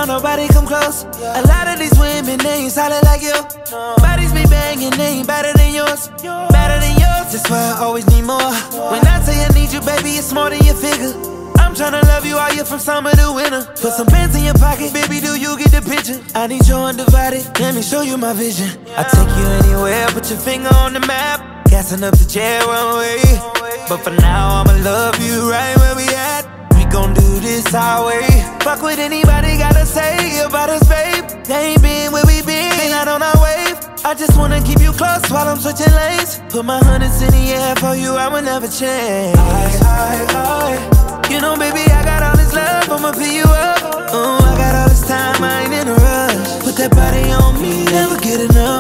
don't nobody come close. A lot of these women, they ain't solid like you. Bodies be banging, they ain't better than yours. Better than yours, that's why I always need more. When I say I need you, baby, it's more than your figure. I'm tryna love you all year from summer to winter. Put some pants in your pocket, baby, do you get the picture? I need your undivided, let me show you my vision. I take you anywhere, put your finger on the map. Gassing up the jet one way. But for now, I'ma love you right where we at. We gon' do this our way. Fuck what anybody gotta say about us, babe. They ain't been where we been, they not on our wave. I just wanna keep you close while I'm switching lanes. Put my hundreds in the air for you, I will never change. You know, baby, I got all this love, I'ma fill you up. Oh, I got all this time, I ain't in a rush. Put that body on me, never get enough.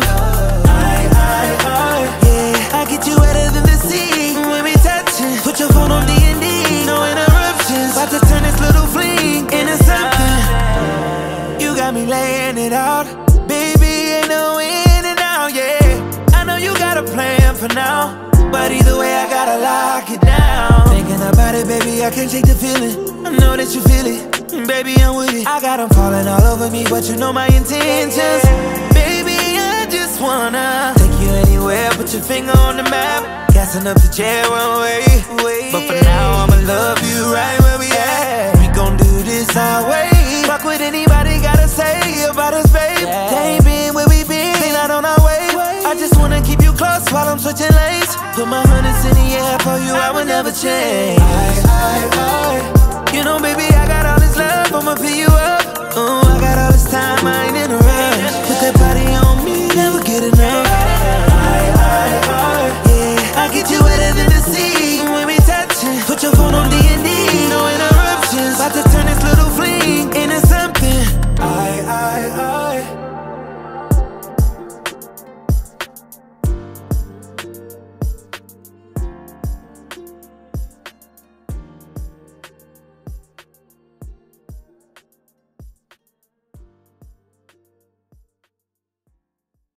Yeah, I get you wetter than the sea when we touchin'. Put your phone on D&D, no interruptions. About to turn this little fling into something. You got me laying it out. Baby, ain't no in and out, yeah. I know you got a plan for now, but either way, I gotta lock it down. Thinking about it, baby, I can't shake the feeling. I know that you feel it, baby, I'm with it. I got them falling all over me, but you know my intentions. Baby, I just wanna take you anywhere, put your finger on the map. Gassing up the jet one way. But for now, I'ma love you right where we at. We gon' do this our way. Fuck what anybody gotta say about us, babe. They ain't been where we been, they not on our way. I just wanna keep you close while I'm switching lanes. Put my hundreds in the air for you, I will never change.